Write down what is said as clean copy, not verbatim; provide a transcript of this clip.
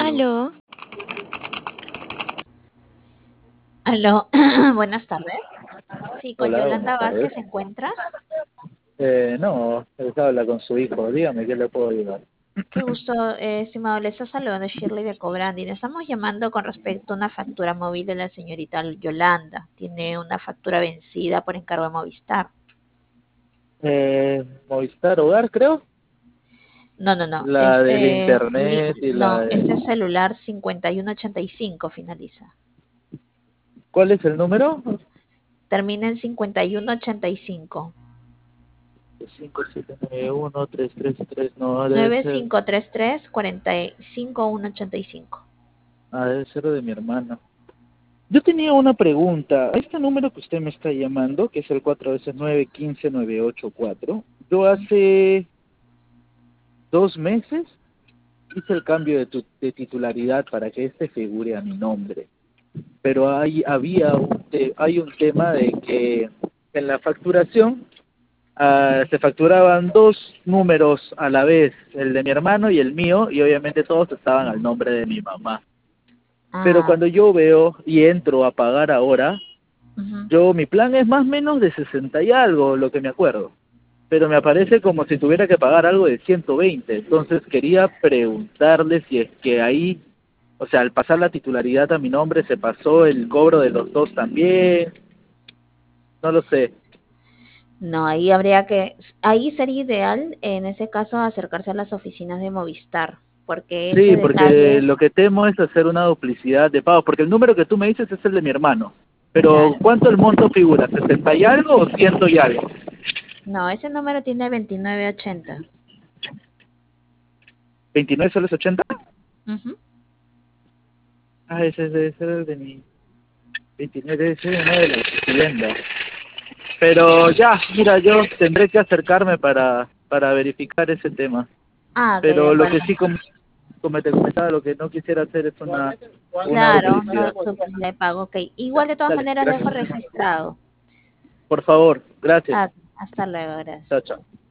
Aló. Aló, Aló, buenas tardes. Sí, con Hola, buenas Yolanda tardes. Vázquez se encuentra. No, él habla con su hijo. Dígame, ¿qué le puedo ayudar? Qué gusto, estimado. Le está saludando Shirley de Cobrandi. Le estamos llamando con respecto a una factura móvil de la señorita Yolanda. Tiene una factura vencida por encargo de Movistar. Movistar Hogar, creo. No, no, no. La del internet y la No, este de... es celular 5185 finaliza. ¿Cuál es el número? Termina en 5185. 5791-333. No, debe ser... 9533 45 185. Debe ser de mi hermano. Yo tenía una pregunta. Este número que usted me está llamando, que es el 4 veces 915-984, yo hace 2 meses hice el cambio de titularidad para que este figure a mi nombre. Pero hay un tema de que en la facturación se facturaban dos números a la vez, el de mi hermano y el mío, y obviamente todos estaban al nombre de mi mamá. Pero Ah, cuando yo veo y entro a pagar ahora, ujú. mi plan es más o menos de 60 y algo, lo que me acuerdo. Pero me aparece como si tuviera que pagar algo de 120. Entonces quería preguntarle si es que ahí, o sea, al pasar la titularidad a mi nombre, se pasó el cobro de los dos también. No lo sé. No, ahí sería ideal en ese caso acercarse a las oficinas de Movistar, porque ese Sí, porque detalle, lo que temo es hacer una duplicidad de pago, porque el número que tú me dices es el de mi hermano. Pero, claro. ¿cuánto el monto figura? ¿60 y algo o 100 y algo? No, ese número tiene 2980. 29 soles 80. Ujú. Ah, ese debe ser el de mi 29, debe ser uno de las viviendas. Pero ya, mira, yo tendré que acercarme para verificar ese tema. Ah, ok, de Pero lo que acuerdo. sí, como te comentaba, lo que no quisiera hacer es una Claro, duplicidad. no duplicidad de pago, ok. Igual de todas Dale, maneras dejo gracias. registrado. Por favor, gracias. Ah, hasta luego, gracias. Chao, chao.